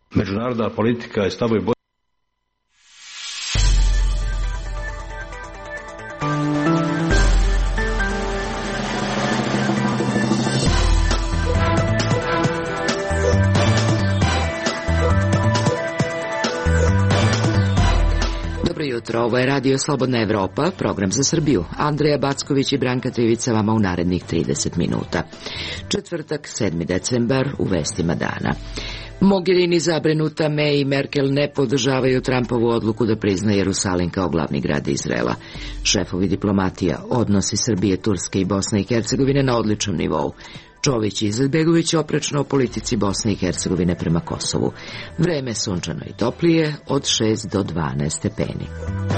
Međunarodna politika je stavovi Ovo je Radio Slobodna Evropa, program za Srbiju. Andreja Backović i Branka Trivica vama u narednih 30 minuta. Četvrtak, 7. decembar, u vestima dana. Mogherini, zabrinuta, May i Merkel ne podržavaju Trumpovu odluku da prizna Jerusalim kao glavni grad Izraela. Šefovi diplomatija, odnosi Srbije, Turske i Bosne i Hercegovine na odličnom nivou. Čović i Izetbegović oprečno o politici Bosne i Hercegovine prema Kosovu. Vreme sunčano i toplije od 6 do 12 stepeni.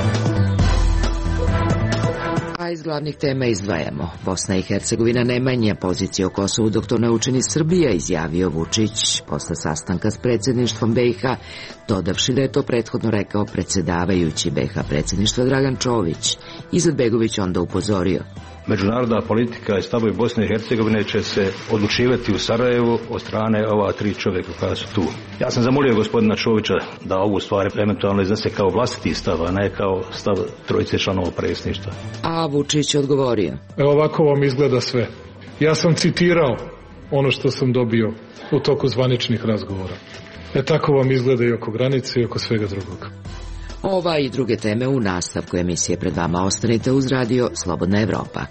A iz glavnih tema izdvajamo. Bosna i Hercegovina ne menja poziciju o Kosovu dok to ne učini Srbija, izjavio Vučić posle sastanka s predsjedništvom BiH, dodavši da je to prethodno rekao predsjedavajući BiH predsjedništva Dragan Čović. Izetbegović onda upozorio: međunarodna politika i stavovi Bosne i Hercegovine će se odlučivati u Sarajevu od strane ova tri čovjeka koja su tu. Ja sam zamolio gospodina Čovića da ovu stvar eventualno iznese kao vlastiti stav, a ne kao stav trojice članova predsjedništva. A Vučić odgovorio: evo ovako vam izgleda sve. Ja sam citirao ono što sam dobio u toku zvaničnih razgovora. Tako vam izgleda i oko granice i oko svega drugog. Ova i druge teme u nastavku emisije pred vama. Ostanite uz Radio Slobodna Evropa.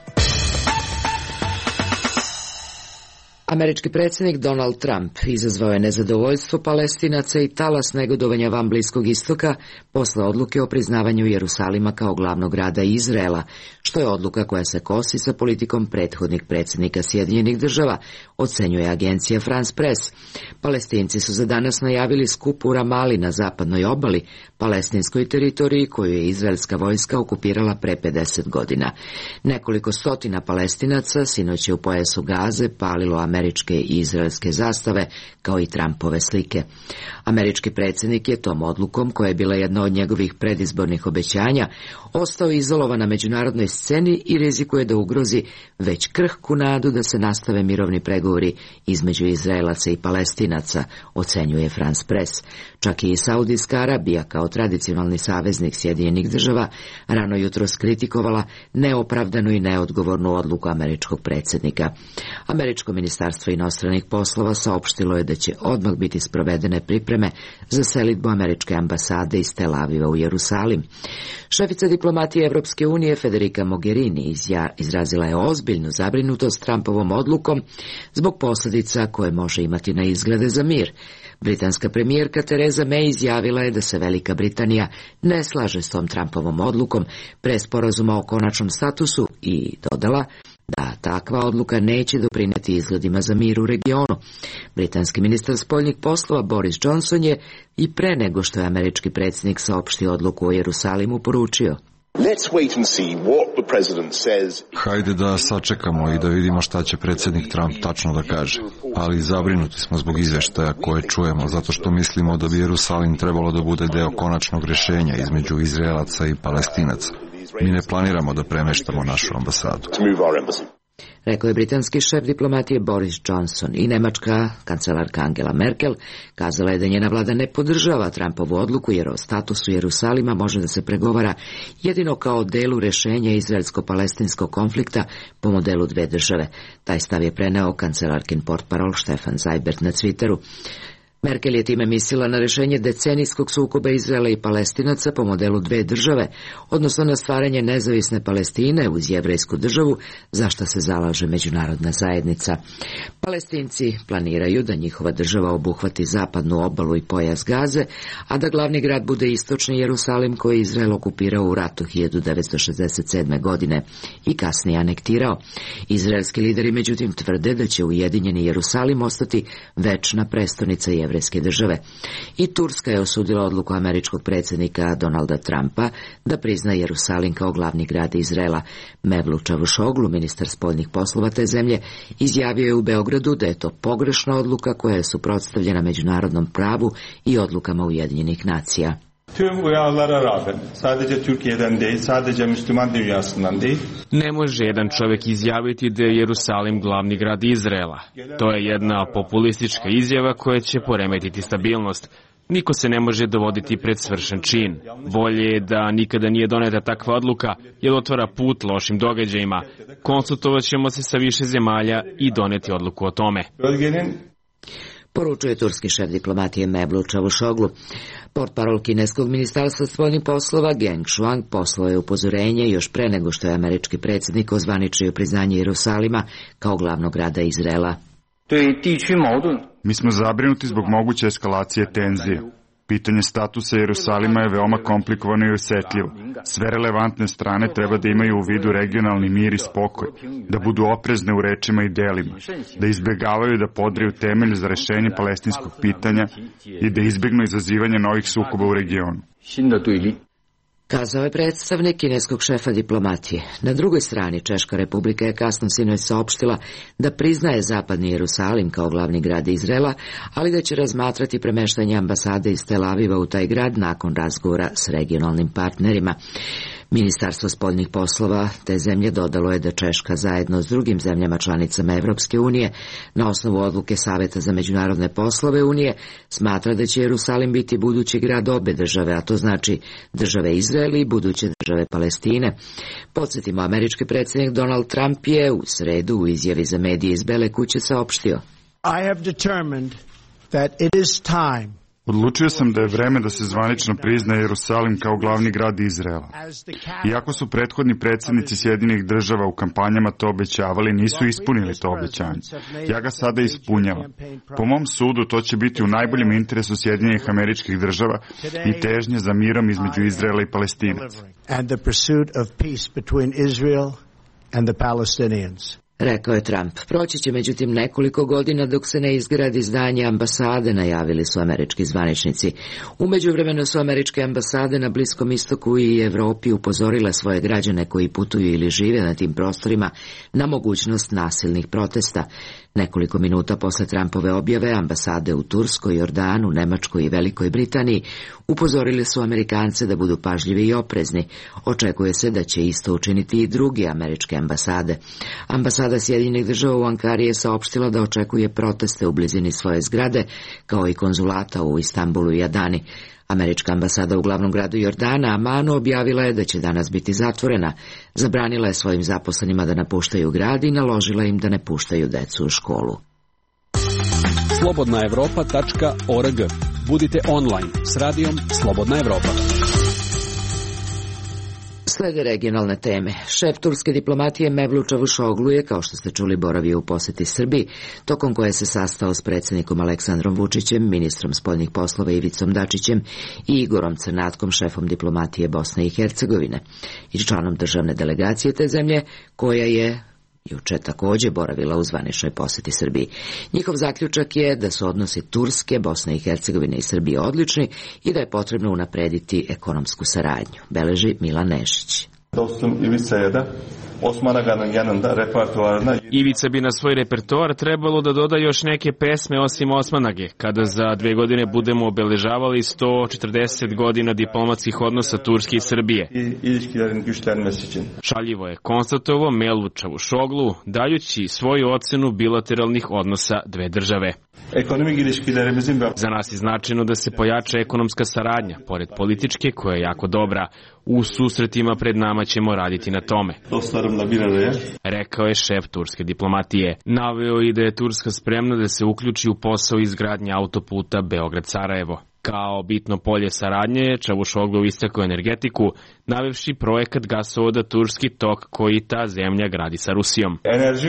Američki predsjednik Donald Trump izazvao je nezadovoljstvo Palestinaca i talas negodovanja van Bliskog istoka posle odluke o priznavanju Jerusalima kao glavnog grada Izraela, što je odluka koja se kosi sa politikom prethodnih predsjednika Sjedinjenih Država, ocenjuje agencija France Press. Palestinci su za danas najavili skup u Ramali na zapadnoj obali, palestinskoj teritoriji koju je izraelska vojska okupirala pre 50 godina. Nekoliko stotina Palestinaca sinoć je u pojasu Gaze palilo američke i izraelske zastave, kao i Trumpove slike. Američki predsjednik je tom odlukom, koja je bila jedna od njegovih predizbornih obećanja, ostao izolovan na međunarodnoj sceni i rizikuje da ugrozi već krhku nadu da se nastave mirovni pregovori između Izraelaca i Palestinaca, ocenjuje France Press. Čak i Saudijska Arabija, kao tradicionalni saveznik Sjedinjenih Država, rano jutros kritikovala neopravdanu i neodgovornu odluku američkog predsjednika. Američko ministarstvo inostranih poslova saopštilo je da će odmah biti sprovedene pripreme za selidbu američke ambasade iz Tel Aviva u Jerusalim. Šefica diplomatije Evropske unije Federica Mogherini izrazila je ozbiljnu zabrinutost Trumpovom odlukom zbog posljedica koje može imati na izglede za mir. Britanska premijerka Theresa May izjavila je da se Velika Britanija ne slaže s tom Trumpovom odlukom pre sporazuma o konačnom statusu i dodala da takva odluka neće doprinijeti izgledima za mir u regionu. Britanski ministar spoljnih poslova Boris Johnson je i pre nego što je američki predsjednik saopštio odluku o Jerusalimu poručio: hajde da sačekamo i da vidimo šta će predsjednik Trump tačno da kaže. Ali zabrinuti smo zbog izveštaja koje čujemo, zato što mislimo da bi Jerusalim trebalo da bude deo konačnog rješenja između Izraelaca i Palestinaca. Mi ne planiramo da premeštamo našu ambasadu. Rekao je britanski šef diplomatije Boris Johnson. I nemačka kancelarka Angela Merkel kazala je da njena vlada ne podržava Trumpovu odluku jer o statusu Jerusalima može da se pregovara jedino kao delu rješenja izraelsko-palestinskog konflikta po modelu dve države. Taj stav je preneo kancelarkin portparol Stefan Seibert na Twitteru. Merkel je time mislila na rješenje decenijskog sukoba Izraela i Palestinaca po modelu dve države, odnosno na stvaranje nezavisne Palestine uz jevrejsku državu, za što se zalaže međunarodna zajednica. Palestinci planiraju da njihova država obuhvati zapadnu obalu i pojas Gaze, a da glavni grad bude istočni Jerusalim koji je Izrael okupirao u ratu 1967. godine i kasnije anektirao. Izraelski lideri međutim tvrde da će ujedinjeni Jerusalim ostati večna prestonica jevrejske države. I Turska je osudila odluku američkog predsjednika Donalda Trumpa da prizna Jerusalim kao glavni grad Izraela. Mevlut Čavuşoglu, ministar spoljnih poslova te zemlje, izjavio je u Beogradu da je to pogrešna odluka koja je suprotstavljena međunarodnom pravu i odlukama Ujedinjenih nacija. Tüm uyarılara rağmen sadece Türkiye'den değil, sadece Müslüman dünyasından değil. Ne može jedan čovjek izjaviti da je Jerusalim glavni grad Izraela. To je jedna populistička izjava koja će poremetiti stabilnost. Niko se ne može dovoditi pred svršen čin. Bolje je da nikada nije doneta takva odluka, jer otvara put lošim događajima. Konsultovat ćemo se sa više zemalja i doneti odluku o tome. Poručuje turski šef diplomatije Mevlut Čavuşoglu. Portparol kineskog ministarstva spoljnih poslova Geng Shuang poslao je upozorenje još pre nego što je američki predsjednik ozvaničio priznanje Jerusalima kao glavnog grada Izraela. Mi smo zabrinuti zbog moguće eskalacije tenzije. Pitanje statusa Jerusalima je veoma komplikovano i osjetljivo. Sve relevantne strane treba da imaju u vidu regionalni mir i spokoj, da budu oprezne u rečima i delima, da izbjegavaju da podriju temelj za rešenje palestinskog pitanja i da izbjegnu izazivanje novih sukoba u regionu. Kazao je predstavnik kineskog šefa diplomatije. Na drugoj strani Češka republika je kasno sinoć saopštila da priznaje zapadni Jerusalim kao glavni grad Izraela, ali da će razmatrati premeštanje ambasade iz Tel Aviva u taj grad nakon razgovora s regionalnim partnerima. Ministarstvo spoljnih poslova te zemlje dodalo je da Češka zajedno s drugim zemljama članicama Evropske unije na osnovu odluke Saveta za međunarodne poslove Unije smatra da će Jerusalim biti budući grad obe države, a to znači države Izrael i buduće države Palestine. Podsjetimo, američki predsjednik Donald Trump je u sredu u izjavi za medije iz Bele kuće saopštio: I have determined that it is time. Odlučio sam da je vreme da se zvanično prizna Jerusalim kao glavni grad Izraela. Iako su prethodni predsjednici Sjedinjenih država u kampanjama to obećavali, nisu ispunili to obećanje. Ja ga sada ispunjavam. Po mom sudu to će biti u najboljem interesu Sjedinjenih Američkih država i težnje za mirom između Izraela i Palestinaca. Rekao je Trump. Proći će međutim nekoliko godina dok se ne izgradi zdanje ambasade, najavili su američki zvaničnici. U međuvremenu su američke ambasade na Bliskom istoku i Evropi upozorile svoje građane koji putuju ili žive na tim prostorima na mogućnost nasilnih protesta. Nekoliko minuta posle Trumpove objave ambasade u Turskoj, Jordanu, Nemačkoj i Velikoj Britaniji upozorili su Amerikance da budu pažljivi i oprezni. Očekuje se da će isto učiniti i druge američke ambasade. Ambasada Sjedinjenih država u Ankari je saopštila da očekuje proteste u blizini svoje zgrade, kao i konzulata u Istanbulu i Adani. Američka ambasada u glavnom gradu Jordana, Amanu, objavila je da će danas biti zatvorena. Zabranila je svojim zaposlenima da napuštaju grad i naložila im da ne puštaju decu u školu. slobodnaevropa.org. Budite online s radijom Slobodna Evropa. Slede regionalne teme. Šef turske diplomatije Mevlut Čavuşoglu je, kao što ste čuli, boravio u poseti Srbiji, tokom koje se sastao s predsjednikom Aleksandrom Vučićem, ministrom spoljnih poslova Ivicom Dačićem i Igorom Crnatkom, šefom diplomatije Bosne i Hercegovine, i članom državne delegacije te zemlje, koja je juče također boravila u zvaničnoj posjeti Srbiji. Njihov zaključak je da su odnosi Turske, Bosne i Hercegovine i Srbije odlični i da je potrebno unaprediti ekonomsku saradnju, beleži Milan Nešić. Ivica bi na svoj repertoar trebalo da doda još neke pesme osim Osmanage, kada za 2 godine budemo obeležavali 140 godina diplomatskih odnosa Turske i Srbije. Šaljivo je konstatovao Mevlut Čavuşoglu, dajući svoju ocenu bilateralnih odnosa dve države. Za nas je značajno da se pojača ekonomska saradnja, pored političke, koja je jako dobra. U susretima pred nama ćemo raditi na tome, rekao je šef turske diplomatije. Naveo i da je Turska spremna da se uključi u posao izgradnje autoputa Beograd-Sarajevo. Kao bitno polje saradnje, Čavuşoglu istakao energetiku, navevši projekat gasovoda Turski tok koji ta zemlja gradi sa Rusijom.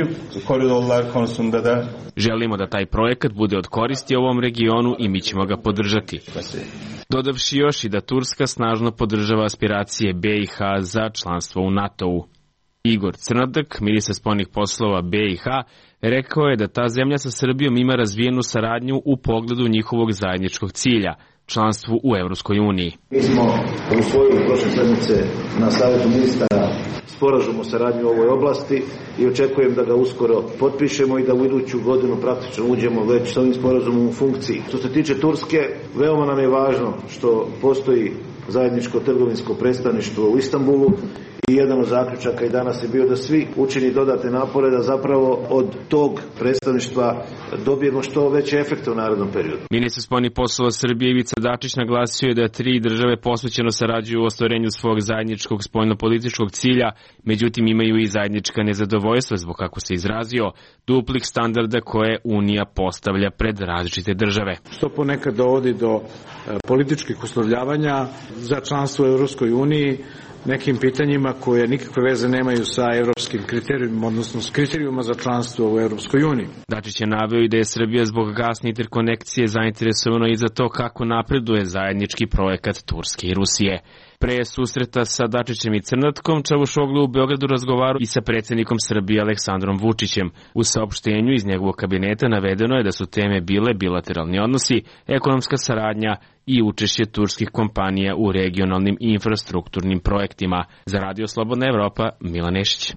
Želimo da taj projekat bude od koristi ovom regionu i mi ćemo ga podržati. Dodavši još i da Turska snažno podržava aspiracije BiH za članstvo u NATO-u. Igor Crnadak, ministar spoljnih poslova BiH, rekao je da ta zemlja sa Srbijom ima razvijenu saradnju u pogledu njihovog zajedničkog cilja, članstvu u Evropskoj uniji. Mi smo usvojili prošle sedmice na Savetu ministara sporazum o saradnji u ovoj oblasti i očekujem da ga uskoro potpišemo i da u iduću godinu praktično uđemo već s ovim sporazumom u funkciji. Što se tiče Turske, veoma nam je važno što postoji zajedničko trgovinsko predstavništvo u Istanbulu I jedan od zaključaka i danas je bio da svi učini dodatne napore da zapravo od tog predstavništva dobijemo što veće efekte u narednom periodu. Ministar spoljnih poslova Srbije Ivica Dačić naglasio je da 3 države posvećeno sarađuju u ostvarenju svog zajedničkog spoljnopolitičkog cilja, međutim imaju i zajednička nezadovoljstva zbog, kako se izrazio, duplih standarda koje Unija postavlja pred različite države. Što ponekad dovodi do političkih uslovljavanja za članstvo u Evropskoj uniji, nekim pitanjima koje nikakve veze nemaju sa evropskim kriterijima, odnosno s kriterijima za članstvo u Evropskoj uniji. Dačić je naveo i da je Srbija zbog gasne interkonekcije zainteresovana i za to kako napreduje zajednički projekat Turske i Rusije. Pre susreta sa Dačićem i Crnatkom, Čavuşoglu u Beogradu razgovarao i sa predsjednikom Srbije Aleksandrom Vučićem. U saopštenju iz njegovog kabineta navedeno je da su teme bile bilateralni odnosi, ekonomska saradnja i učešće turskih kompanija u regionalnim i infrastrukturnim projektima. Za Radio Slobodna Evropa, Milan Nešić.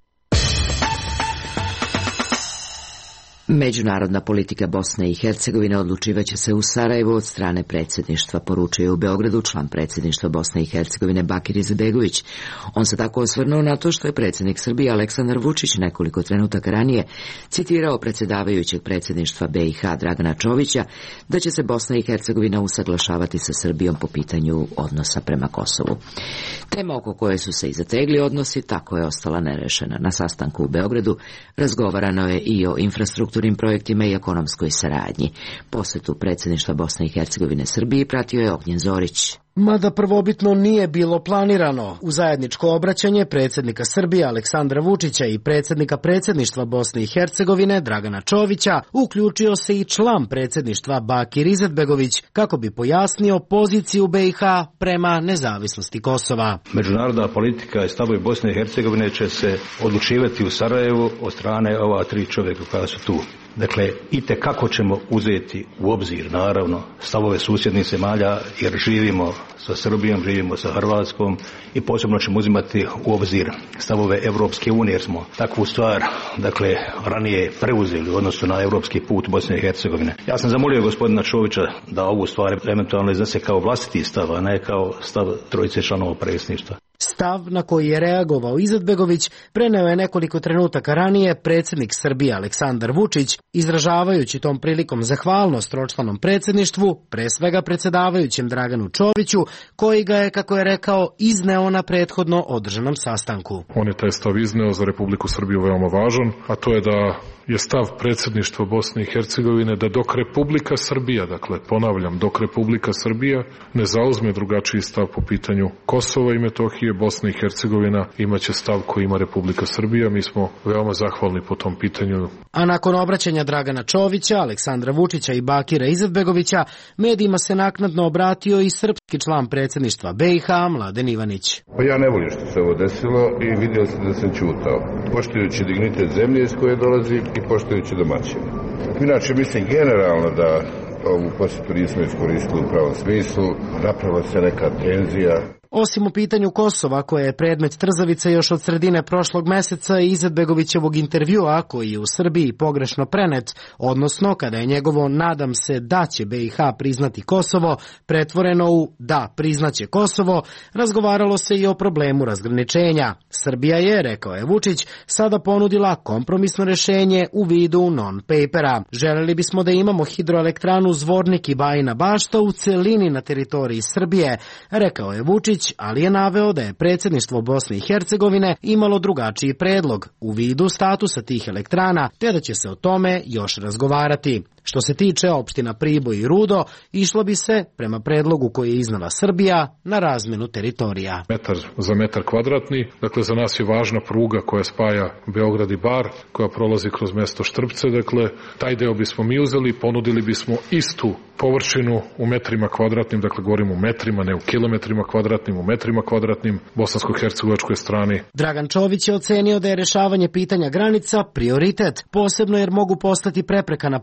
Međunarodna politika Bosne i Hercegovine odlučivaće se u Sarajevu od strane predsjedništva, poručuje u Beogradu član predsjedništva Bosne i Hercegovine Bakir Izetbegović. On se tako osvrnuo na to što je predsjednik Srbije Aleksandar Vučić nekoliko trenutaka ranije citirao predsjedavajućeg predsjedništva BiH Dragana Čovića da će se Bosna i Hercegovina usaglašavati sa Srbijom po pitanju odnosa prema Kosovu. Tema oko koje su se i zategli odnosi tako je ostala nerešena. Na sastanku u Beogradu razgovarano je i o infrastrukturnim projektima i ekonomskoj saradnji. Posjetu predsjedništva Bosne i Hercegovine Srbiji pratio je Ognjen Zorić. Mada prvobitno nije bilo planirano, u zajedničko obraćanje predsjednika Srbije Aleksandra Vučića i predsjednika predsjedništva Bosne i Hercegovine Dragana Čovića uključio se i član predsjedništva Bakir Izetbegović kako bi pojasnio poziciju BiH prema nezavisnosti Kosova. Međunarodna politika i stavovi Bosne i Hercegovine će se odlučivati u Sarajevu od strane ova 3 čovjeka koja su tu. Dakle, itekako ćemo uzeti u obzir, naravno, stavove susjednih zemalja, jer živimo sa Srbijom, živimo sa Hrvatskom i posebno ćemo uzimati u obzir stavove Evropske unije, jer smo takvu stvar, dakle, ranije preuzeli u odnosu na evropski put Bosne i Hercegovine. Ja sam zamolio gospodina Čovića da ovu stvar eventualno iznese kao vlastiti stav, a ne kao stav 3 članova predsjedništva. Stav na koji je reagovao Izetbegović preneo je nekoliko trenutaka ranije predsjednik Srbije Aleksandar Vučić, izražavajući tom prilikom zahvalnost tročlanom predsjedništvu, pre svega predsjedavajućem Draganu Čoviću, koji ga je, kako je rekao, izneo na prethodno održanom sastanku. On je taj stav izneo za Republiku Srbiju veoma važan, a to je da je stav predsjedništva Bosne i Hercegovine da dok Republika Srbija, dakle ponavljam, dok Republika Srbija ne zauzme drugačiji stav po pitanju Kosova i Metohije, Bosna i Hercegovina imaće stav koji ima Republika Srbija. Mi smo veoma zahvalni po tom pitanju. A nakon obraćanja Dragana Čovića, Aleksandra Vučića i Bakira Izetbegovića, medijima se naknadno obratio i srpski član predsjedništva BiH Mladen Ivanić. Pa ja ne volim što se ovo desilo i vidio sam da sam ćutao, poštujući dignitet zemlje iz koje dolazi i poštujući domaćine. Inače, mislim generalno da ovu posjetu nismo iskoristili u pravom smislu, napravila se neka tenzija. Osim u pitanju Kosova, koje je predmet trzavice još od sredine prošlog meseca i Izetbegovićevog intervjua, koji je u Srbiji pogrešno prenet, odnosno kada je njegovo nadam se da će BiH priznati Kosovo, pretvoreno u da priznaće Kosovo, razgovaralo se i o problemu razgraničenja. Srbija je, rekao je Vučić, sada ponudila kompromisno rješenje u vidu non-papera. Želeli bismo da imamo hidroelektranu Zvornik i Bajina Bašta u celini na teritoriji Srbije, rekao je Vučić, ali je naveo da je predsjedništvo Bosne i Hercegovine imalo drugačiji predlog u vidu statusa tih elektrana, te da će se o tome još razgovarati. Što se tiče opština Priboj i Rudo, išlo bi se, prema predlogu koji je iznala Srbija, na razmjenu teritorija. Metar za metar kvadratni, dakle za nas je važna pruga koja spaja Beograd i Bar, koja prolazi kroz mesto Štrpce, dakle taj deo bismo mi uzeli, ponudili bismo istu površinu u metrima kvadratnim, dakle govorimo u metrima, ne u kilometrima kvadratnim, u metrima kvadratnim, bosansko-hercegovačkoj strani. Dragan Čović je ocenio da je rješavanje pitanja granica prioritet, posebno jer mogu postati prepreka na putu ka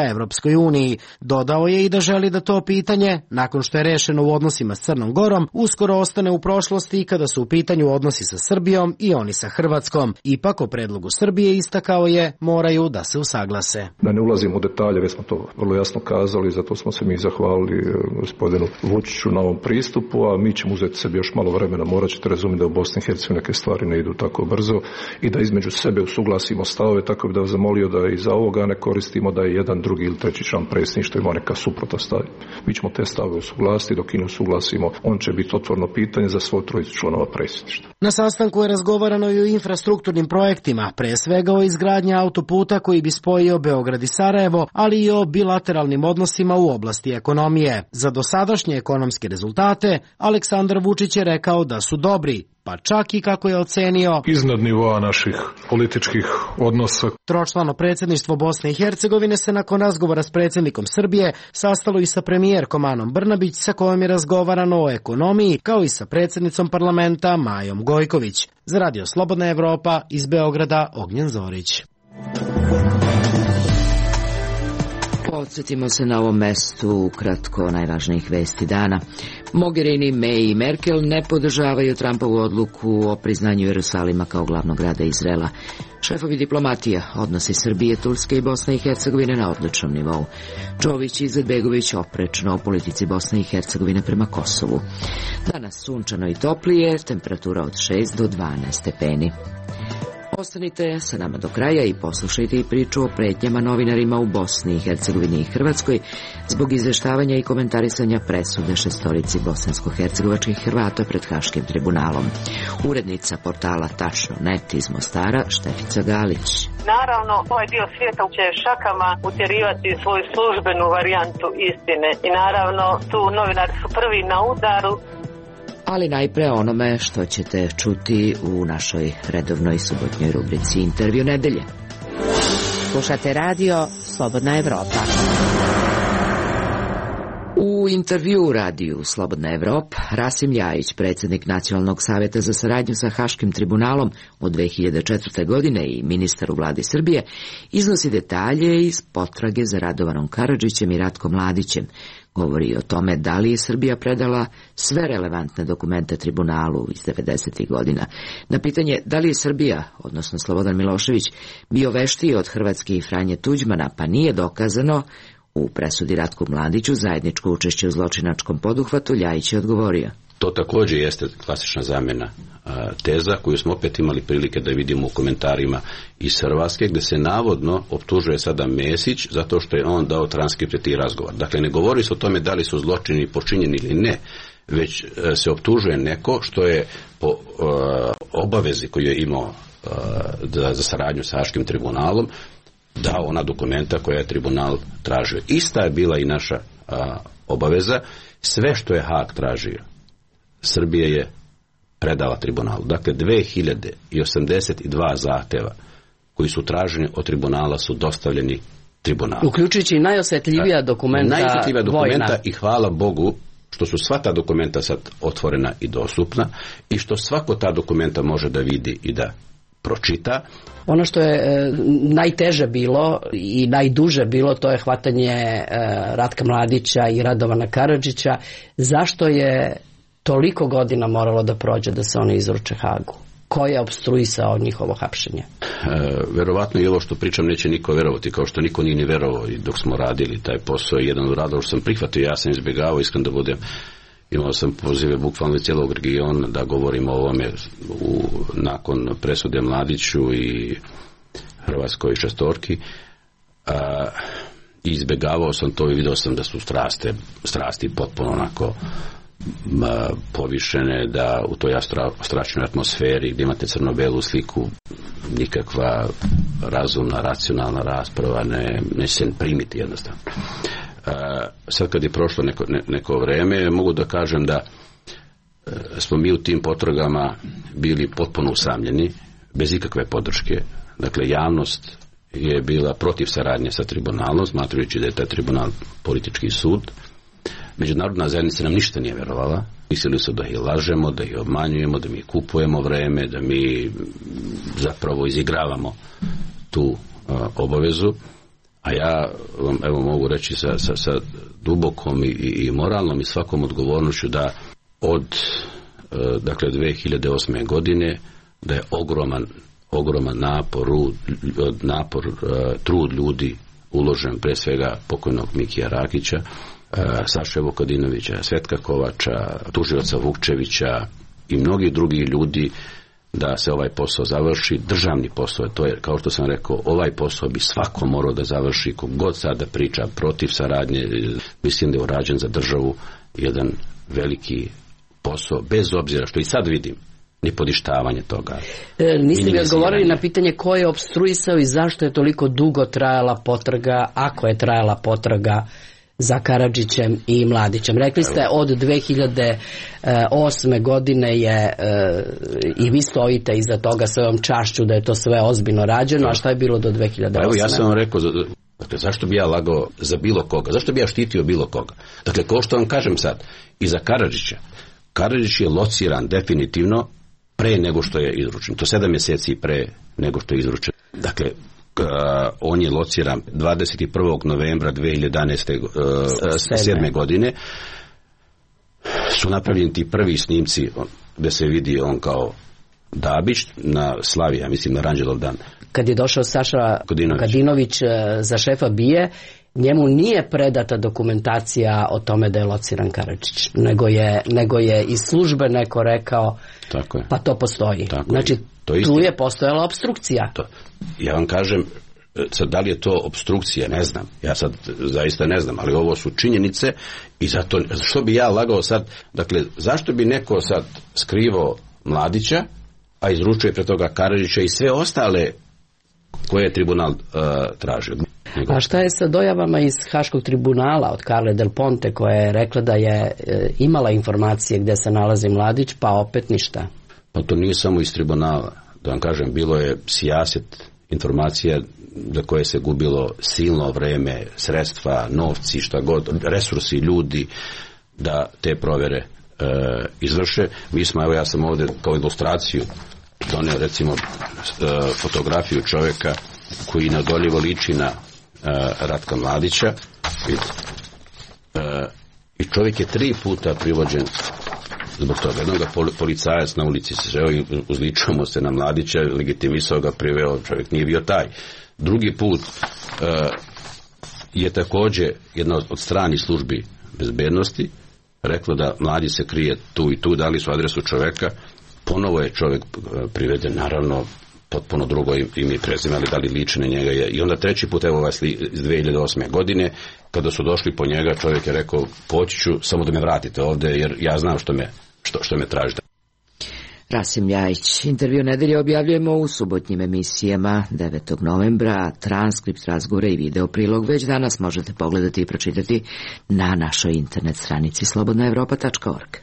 ka Evropskoj uniji. Dodao je i da želi da to pitanje, nakon što je rešeno u odnosima s Crnom Gorom, uskoro ostane u prošlosti kada su u pitanju odnosi sa Srbijom i oni sa Hrvatskom. Ipak o predlogu Srbije, istakao je, moraju da se usaglase. Da ne ulazimo u detalje, već smo to vrlo jasno kazali, zato smo se mi zahvalili gospodinu Vučiću na ovom pristupu, a mi ćemo uzeti sebi još malo vremena. Morat ćete razumjeti da u Bosni i Hercegovini neke stvari ne idu tako brzo i da između sebe usuglasimo stavove, tako bi da vas zamolio da i za ovoga ne koristimo da je jedan, drugi ili treći član predsjedništva ima neka suprota stavi. Mi ćemo te stavove usuglasiti, dok i ne usuglasimo, on će biti otvoreno pitanje za svoj trojicu članova predsjedništva. Na sastanku je razgovarano i o infrastrukturnim projektima, pre svega o izgradnji autoputa koji bi spojio Beograd i Sarajevo, ali i o bilateralnim odnosima u oblasti ekonomije. Za dosadašnje ekonomske rezultate Aleksandar Vučić je rekao da su dobri, pa čak i, kako je ocenio, iznad nivoa naših političkih odnosa. Tročlano predsjedništvo Bosne i Hercegovine se nakon razgovora s predsjednikom Srbije sastalo i sa premijerkom Anom Brnabić, sa kojom je razgovarano o ekonomiji, kao i sa predsjednicom parlamenta Majom Gojković. Za Radio Slobodna Evropa, iz Beograda, Ognjen Zorić. Podsjetimo se na ovom mestu ukratko najvažnijih vesti dana. Mogherini, May i Merkel ne podržavaju Trumpovu odluku o priznanju Jerusalima kao glavnog grada Izraela. Šefovi diplomatija, odnosi Srbije, Turske i Bosne i Hercegovine na odličnom nivou. Čović i Izetbegović oprečno o politici Bosne i Hercegovine prema Kosovu. Danas sunčano i toplije, temperatura od 6 do 12 stepeni. Ostanite sa nama do kraja i poslušajte i priču o pretnjama novinarima u Bosni i Hercegovini i Hrvatskoj zbog izveštavanja i komentarisanja presude 6 bosansko-hercegovačkih Hrvata pred Haškim tribunalom. Urednica portala Tačno.net iz Mostara, Štefica Galić. Naravno, ovaj dio svijeta će šakama utjerivati svoju službenu varijantu istine i naravno tu novinari su prvi na udaru. Ali najpre onome što ćete čuti u našoj redovnoj subotnjoj rubrici Intervju nedelje. Slušate radio Slobodna Evropa. U intervju radiju Slobodna Evropa, Rasim Ljajić, predsjednik Nacionalnog savjeta za saradnju sa Haškim tribunalom od 2004. godine i ministar u vladi Srbije, iznosi detalje iz potrage za Radovanom Karadžićem i Ratkom Mladićem. Govori o tome da li je Srbija predala sve relevantne dokumente tribunalu iz 90. godina. Na pitanje da li je Srbija, odnosno Slobodan Milošević, bio veštiji od Hrvatske i Franje Tuđmana, pa nije dokazano, u presudi Ratku Mladiću zajedničko učešće u zločinačkom poduhvatu, Ljajić je odgovorio. To također jeste klasična zamjena teza koju smo opet imali prilike da vidimo u komentarima iz Hrvatske, gdje se navodno optužuje sada Mesić zato što je on dao transkripte tih razgovora. Dakle, ne govori se o tome da li su zločini počinjeni ili ne, već se optužuje neko što je po obavezi koju je imao za saradnju sa Haškim tribunalom dao ona dokumenta koja je tribunal tražio. Ista je bila i naša obaveza. Sve što je Haag tražio, Srbija je predala tribunalu. Dakle, 2082 zahteva koji su traženi od tribunala su dostavljeni tribunalu. Uključujući najosjetljivija dokumenta vojna. I hvala Bogu što su sva ta dokumenta sad otvorena i dostupna i što svako ta dokumenta može da vidi i da pročita. Ono što je najteže bilo i najduže bilo, to je hvatanje Ratka Mladića i Radovana Karadžića. Zašto je toliko godina moralo da prođe da se oni izruče Hagu? Ko je opstruisao njihovo hapšenje? Verovatno i ovo što pričam neće niko verovati, kao što niko nije ni verovao i dok smo radili taj posao. Jedan od radova što sam prihvatio, ja sam izbjegavao, iskren da budem. Imao sam pozive bukvalno iz cijelog regiona da govorimo o ovome nakon presude Mladiću i Hrvatskoj šestorki. Izbjegavao sam to i vidio sam da su strasti potpuno onako povišene, da u toj strašnoj atmosferi gdje imate crno-belu sliku nikakva razumna, racionalna rasprava ne se primiti jednostavno. Sad kad je prošlo neko vreme, mogu da kažem da smo mi u tim potragama bili potpuno usamljeni, bez ikakve podrške. Dakle, javnost je bila protiv saradnje sa tribunalom, smatrajući da je taj tribunal politički sud. Međunarodna zajednica nam ništa nije verovala. Mislili su da ih lažemo, da ih obmanjujemo, da mi kupujemo vreme, da mi zapravo izigravamo tu obavezu. A ja vam evo mogu reći sa dubokom i moralnom i svakom odgovornošću da od dakle 2008. godine da je ogroman napor, trud ljudi uložen, pre svega pokojnog Mikija Rakića, Saše Vukadinovića, Svetka Kovača, tužioca Vukčevića i mnogi drugi ljudi da se ovaj posao završi. Državni posao, to je, kao što sam rekao, ovaj posao bi svako morao da završi, kogod sada priča protiv saradnje, mislim da je urađen za državu jedan veliki posao, bez obzira što i sad vidim ni podištavanje toga. Niste mi odgovorili na pitanje ko je opstruisao i zašto je toliko dugo trajala potraga, ako je trajala potraga za Karadžićem i Mladićem. Rekli ste od 2008. godine je i vi stojite iza toga svojom čašću da je to sve ozbiljno rađeno, a šta je bilo do 2008? Pa evo ja sam vam rekao, dakle, zašto bi ja lagao za bilo koga, zašto bi ja štitio bilo koga? Dakle, kao što vam kažem sad, i za Karadžića, Karadžić je lociran definitivno pre nego što je izručen. To 7 mjeseci pre nego što je izručen. Dakle, on je lociran 21. novembra 2007. godine. Su napravljeni ti prvi snimci gdje se vidi on kao Dabić na slavi, ja mislim na Ranđelov dan. Kad je došao Saša Kadinović za šefa BIA, njemu nije predata dokumentacija o tome da je lociran Karadžić, nego je iz službe neko rekao, tako je. Pa to postoji. Tako znači, to tu je postojala opstrukcija. Ja vam kažem, sad da li je to opstrukcija, ne znam. Ja sad zaista ne znam, ali ovo su činjenice i zato, što bi ja lagao sad, dakle, zašto bi neko sad skrivao Mladića, a izručuje pre toga Karadžića i sve ostale koje je tribunal tražio. A šta je sa dojavama iz Haškog tribunala od Carle Del Ponte koja je rekla da je imala informacije gdje se nalazi Mladić, pa opet ništa? Pa to nije samo iz tribunala. Da vam kažem, bilo je sijaset informacija za koje se gubilo silno vreme, sredstva, novci, šta god, resursi, ljudi da te provjere izvrše. Mi smo, evo ja sam ovdje kao ilustraciju donio recimo fotografiju čovjeka koji neodoljivo liči na Ratka Mladića i čovjek je 3 puta privođen zbog toga. Jednog policajac na ulici se sreo i uzličio mu se na Mladića, legitimisao ga, priveo, čovjek nije bio taj. Drugi put je također jedna od stranih službi bezbednosti rekla da Mladić se krije tu i tu, dali su adresu čovjeka, ponovo je čovjek priveden, naravno potpuno drugo ime i prezime, ali da li liči na njega je. I onda 3. put, evo vas iz 2008. godine, kada su došli po njega, čovjek je rekao, poći ću, samo da me vratite ovdje, jer ja znam što me tražite. Rasim Ljajić. Intervju nedelje objavljujemo u subotnjim emisijama 9. novembra. Transkript razgovora i video prilog već danas možete pogledati i pročitati na našoj internet stranici slobodnaevropa.org.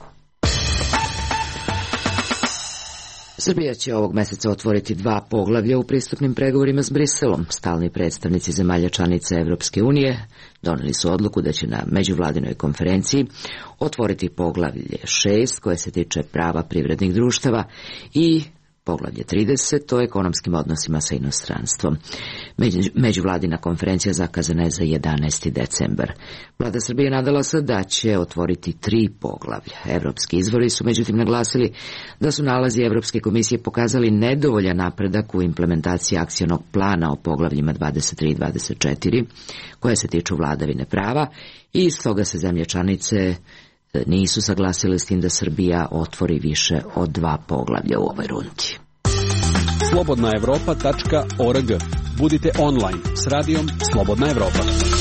Srbija će ovog meseca otvoriti 2 poglavlja u pristupnim pregovorima s Briselom. Stalni predstavnici zemalja članica Evropske unije doneli su odluku da će na međuvladinoj konferenciji otvoriti poglavlje 6 koje se tiče prava privrednih društava i poglavlje 30 o ekonomskim odnosima sa inostranstvom. Međuvladina konferencija zakazana je za 11. decembar. Vlada Srbije nadala se da će otvoriti 3 poglavlja. Evropski izvori su međutim naglasili da su nalazi Evropske komisije pokazali nedovoljan napredak u implementaciji akcionog plana o poglavljima 23 i 24 koje se tiču vladavine prava i iz toga se zemlje članice nisu saglasili s tim da Srbija otvori više od 2 poglavlja u ovoj rundi. slobodnaevropa.org. Budite online s radijom Slobodna Evropa.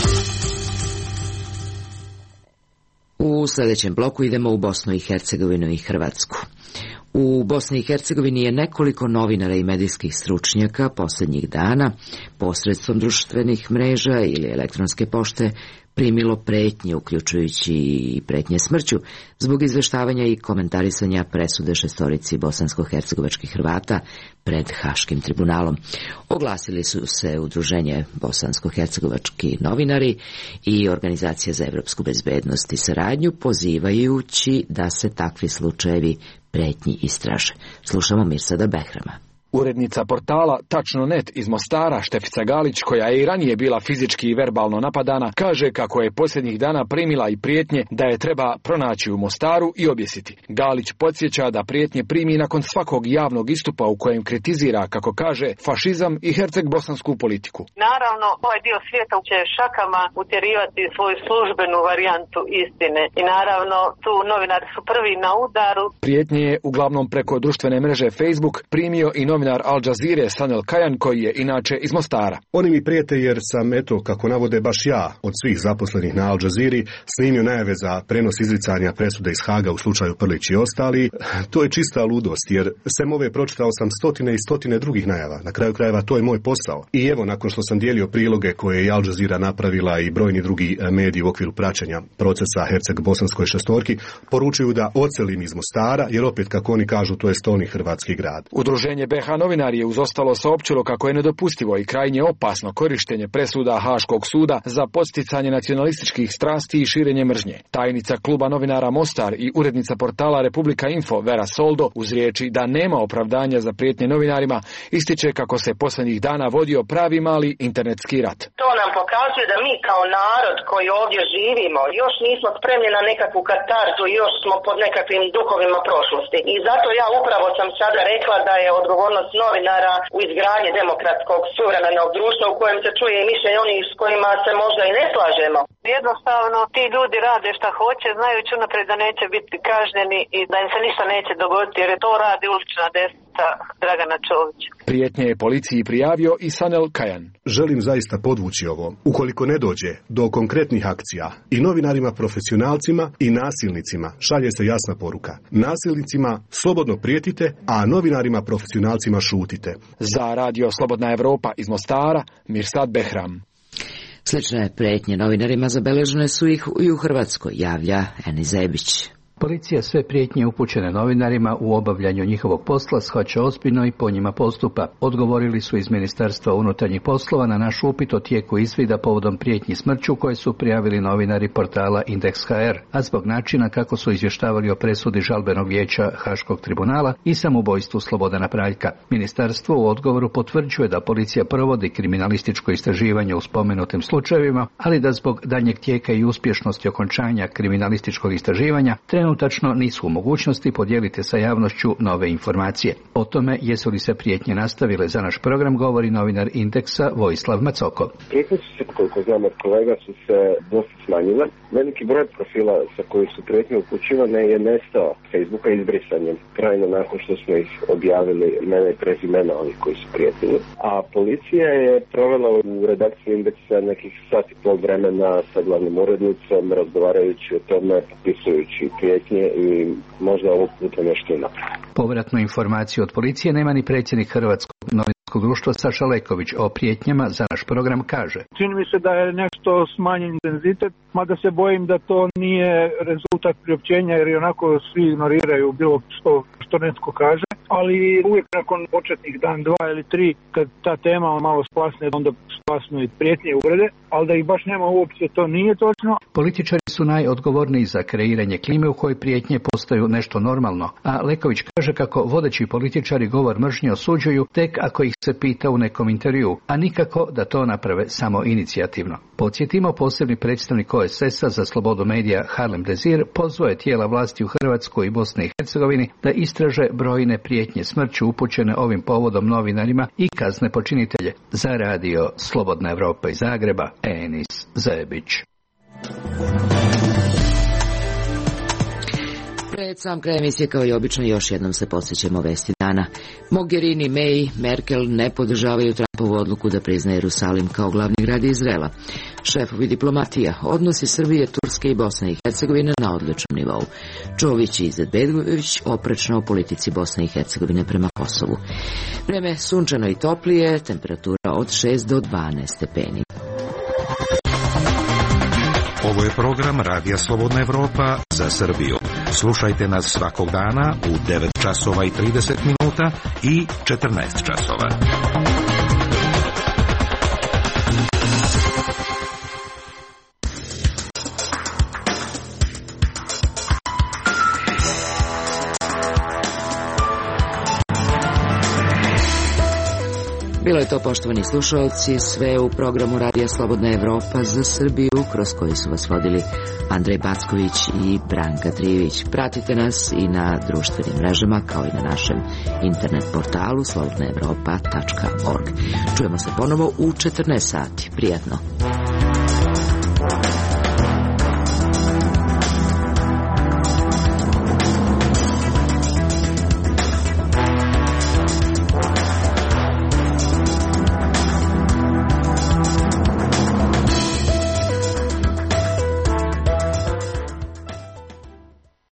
U sljedećem bloku idemo u Bosnu i Hercegovinu i Hrvatsku. U Bosni i Hercegovini je nekoliko novinara i medijskih stručnjaka posljednjih dana posredstvom društvenih mreža ili elektronske pošte primilo pretnje, uključujući i pretnje smrću, zbog izveštavanja i komentarisanja presude 6 bosansko-hercegovačkih Hrvata pred Haškim tribunalom. Oglasili su se Udruženje bosansko-hercegovački novinari i Organizacija za evropsku bezbednost i saradnju, pozivajući da se takvi slučajevi pretnji istraže. Slušamo Mirsada Behrama. Urednica portala Tačno.net iz Mostara, Štefica Galić, koja je i ranije bila fizički i verbalno napadana, kaže kako je posljednjih dana primila i prijetnje da je treba pronaći u Mostaru i objesiti. Galić podsjeća da prijetnje primi nakon svakog javnog istupa u kojem kritizira, kako kaže, fašizam i herceg-bosansku politiku. Naravno, ovaj dio svijeta će šakama utjerivati svoju službenu varijantu istine i naravno tu novinari su prvi na udaru. Prijetnje je uglavnom preko društvene mreže Facebook primio i novinar Al Jazeere Sanel Kajan, koji je inače iz Mostara. Oni mi prijete jer sam, kako navode baš ja, od svih zaposlenih na Al Jazeeri, snimio najave za prenos izricanja presude iz Haga u slučaju Prlić i ostali. To je čista ludost, jer sem ove pročitao sam stotine i stotine drugih najava. Na kraju krajeva to je moj posao. I evo, nakon što sam dijelio priloge koje je Al Jazeera napravila i brojni drugi mediji u okviru praćenja procesa Herceg-Bosanskoj šestorki, poručuju da odselim iz Mostara, jer opet, kako oni kažu, to je stolni hrvatski grad. Udruženje BH Novinari je uz ostalo saopćilo kako je nedopustivo i krajnje opasno korištenje presuda Haškog suda za podsticanje nacionalističkih strasti i širenje mržnje. Tajnica kluba novinara Mostar i urednica portala Republika Info Vera Soldo, uz riječi da nema opravdanja za prijetnje novinarima, ističe kako se posljednjih dana vodio pravi mali internetski rat. To nam pokazuje da mi kao narod koji ovdje živimo još nismo spremni na nekakvu katarzu, još smo pod nekakvim duhovima prošlosti. I zato ja upravo sam sada rekla da je odgovornost novinara u izgradnji demokratskog suvremenog društva u kojem se čuje i mišljenje onih s kojima se možda i ne slažemo. Jednostavno ti ljudi rade šta hoće, znajući unaprijed da neće biti kažnjeni i da im se ništa neće dogoditi, jer je to radi ulična desnica Dragana Čovića. Prijetnje je policiji prijavio i Sanel Kajan. Želim zaista podvući ovo. Ukoliko ne dođe do konkretnih akcija, i novinarima profesionalcima i nasilnicima šalje se jasna poruka. Nasilnicima slobodno prijetite, a novinarima profesionalcima šutite. Za Radio Slobodna Evropa iz Mostara, Mirsad Behram. Slične prijetnje novinarima zabeležene su ih i u Hrvatskoj, javlja Eni Zebić. Policija sve prijetnje upućene novinarima u obavljanju njihovog posla shvaća ozbiljno i po njima postupa. Odgovorili su iz Ministarstva unutarnjih poslova na naš upit o tijeku izvida povodom prijetnji smrću koje su prijavili novinari portala Indeks.hr, a zbog načina kako su izvještavali o presudi žalbenog vijeća Haškog tribunala i samoubojstvu Slobodana Praljka. Ministarstvo u odgovoru potvrđuje da policija provodi kriminalističko istraživanje u spomenutim slučajevima, ali da zbog daljnjeg tijeka i uspješnosti okončanja kriminalističkog istraživanja trenutačno nisu u mogućnosti podijeliti sa javnošću nove informacije. O tome jesu li se prijetnje nastavile za naš program govori novinar Indeksa Vojislav Macoko. Prijetnje su se, koliko znam od kolega, su se dosta smanjile. Veliki broj profila sa koji su prijetnje upućivane je nestao Facebooka izbrisanjem trajno nakon što smo ih objavili imena i prezimena ovih koji su prijetili. A policija je provela u redakciji Indeksa nekih sat i pol vremena sa glavnim urednicom, razgovarajući o tome, popisujući prijetnje i možda ovog puta nešto i napravi. Povratnu informaciju od policije nema ni predsjednik Hrvatskog novinarskog društva Saša Leković. O prijetnjama za naš program kaže: čini mi se da je nešto smanjen intenzitet, mada se bojim da to nije rezultat priopćenja, jer i onako svi ignoriraju bilo što netko kaže, ali uvijek nakon početnih dan, 2 ili 3, kad ta tema malo splasne, onda splasnu i prijetnje i uvrede, ali da ih baš nema uopće, to nije točno. Političari su najodgovorniji za kreiranje klime u kojoj prijetnje postaju nešto normalno, a Leković kaže kako vodeći političari govor mržnje osuđuju tek ako ih se pita u nekom intervju, a nikako da to naprave samo inicijativno. Podsjetimo, posebni predstavnik OESS-a za slobodu medija Harlem Dezir pozvao je tijela vlasti u Hrvatskoj i Bosni i Hercegovini da istraže brojne prijetnje smrću upućene ovim povodom novinarima i kazne počinitelje. Za Radio Slobodna Evropa iz Zagreba, Enis Zebić. Pred sam kraj emisije, kao i obično, još jednom se podsjećamo vesti dana. Mogherini, May, Merkel ne podržavaju Trumpovu odluku da prizna Jerusalim kao glavni grad Izraela. Šefovi diplomatija, odnosi Srbije, Turske i Bosne i Hercegovine na odličnom nivou. Čović i Izetbegović oprečno o politici Bosne i Hercegovine prema Kosovu. Vreme sunčano i toplije, temperatura od 6 do 12 stepeni. Ovo je program Radija Slobodna Evropa za Srbiju. Slušajte nas svakog dana u 9 časova i 30 minuta i 14 časova. Bilo je to, poštovani slušalci, sve u programu Radija Slobodna Evropa za Srbiju, kroz koji su vas vodili Andrej Backović i Branka Trivić. Pratite nas i na društvenim mrežama, kao i na našem internet portalu slobodnaevropa.org. Čujemo se ponovo u 14 sati. Prijatno.